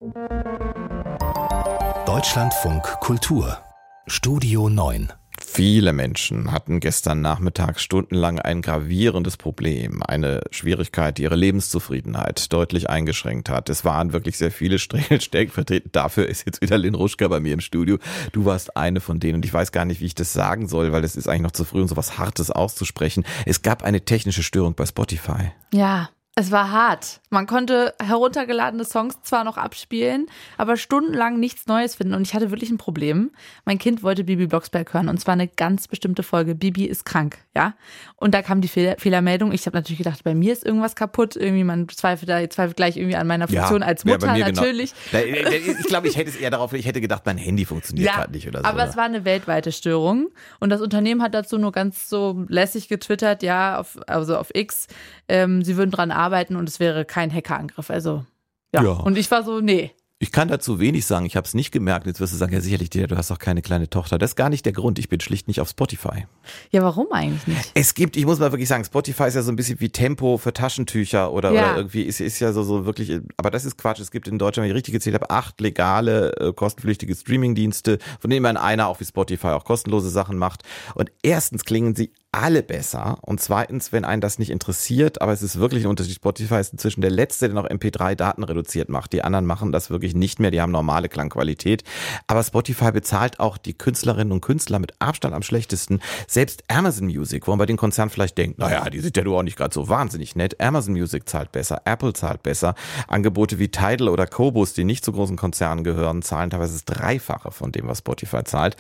Deutschlandfunk Kultur Studio 9. Viele Menschen hatten gestern Nachmittag stundenlang ein gravierendes Problem, eine Schwierigkeit, die ihre Lebenszufriedenheit deutlich eingeschränkt hat. Es waren wirklich sehr viele stellvertretend. Dafür ist jetzt wieder Lynn Ruschka bei mir im Studio. Du warst eine von denen und ich weiß gar nicht, wie ich das sagen soll, weil es ist eigentlich noch zu früh, um so was Hartes auszusprechen. Es gab eine technische Störung bei Spotify. Ja. Es war hart. Man konnte heruntergeladene Songs zwar noch abspielen, aber stundenlang nichts Neues finden. Und ich hatte wirklich ein Problem. Mein Kind wollte Bibi Blocksberg hören und zwar eine ganz bestimmte Folge. Bibi ist krank, ja. Und da kam die Fehlermeldung. Ich habe natürlich gedacht, bei mir ist irgendwas kaputt. Irgendwie man zweifelt gleich irgendwie an meiner Funktion als Mutter bei mir natürlich. Genau. Ich glaube, ich hätte es eher darauf, ich hätte gedacht, mein Handy funktioniert gerade nicht oder so. Aber es war eine weltweite Störung. Und das Unternehmen hat dazu nur ganz so lässig getwittert, auf X, sie würden dran arbeiten und es wäre kein Hackerangriff. Also, ja. Und ich war so, nee. Ich kann dazu wenig sagen, ich habe es nicht gemerkt. Jetzt wirst du sagen, ja sicherlich, du hast doch keine kleine Tochter. Das ist gar nicht der Grund, ich bin schlicht nicht auf Spotify. Ja, warum eigentlich nicht? Ich muss mal wirklich sagen, Spotify ist ja so ein bisschen wie Tempo für Taschentücher oder irgendwie ist ja so wirklich, aber das ist Quatsch. Es gibt in Deutschland, wenn ich richtig gezählt habe, 8 legale, kostenpflichtige Streamingdienste, von denen man einer auch wie Spotify auch kostenlose Sachen macht. Und erstens klingen sie alle besser und zweitens, wenn einen das nicht interessiert, aber es ist wirklich ein Unterschied. Spotify ist inzwischen der letzte, der noch MP3-Daten reduziert macht. Die anderen machen das wirklich nicht mehr, die haben normale Klangqualität. Aber Spotify bezahlt auch die Künstlerinnen und Künstler mit Abstand am schlechtesten. Selbst Amazon Music, wo man bei den Konzernen vielleicht denkt, naja, die sind ja nur auch nicht gerade so wahnsinnig nett. Amazon Music zahlt besser, Apple zahlt besser. Angebote wie Tidal oder Qobuz, die nicht zu großen Konzernen gehören, zahlen teilweise das Dreifache von dem, was Spotify zahlt.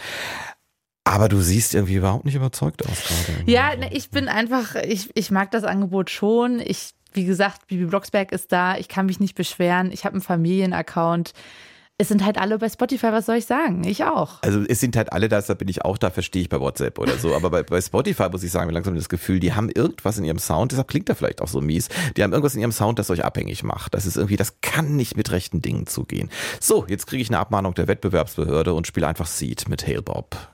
Aber du siehst irgendwie überhaupt nicht überzeugt aus gerade. Ja, ich bin einfach, ich mag das Angebot schon. Wie gesagt, Bibi Blocksberg ist da. Ich kann mich nicht beschweren. Ich habe einen Familienaccount. Es sind halt alle bei Spotify, was soll ich sagen? Ich auch. Also es sind halt alle da, deshalb bin ich auch da, verstehe ich bei WhatsApp oder so. Aber bei Spotify muss ich sagen, wir langsam das Gefühl, die haben irgendwas in ihrem Sound, deshalb klingt er vielleicht auch so mies, die haben irgendwas in ihrem Sound, das euch abhängig macht. Das ist irgendwie, das kann nicht mit rechten Dingen zugehen. So, jetzt kriege ich eine Abmahnung der Wettbewerbsbehörde und spiele einfach Seed mit Hail Bob.